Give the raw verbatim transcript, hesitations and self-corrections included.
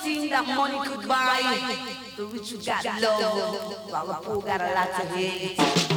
everything that money could buy. The rich got love, while the poor got a lot to hate.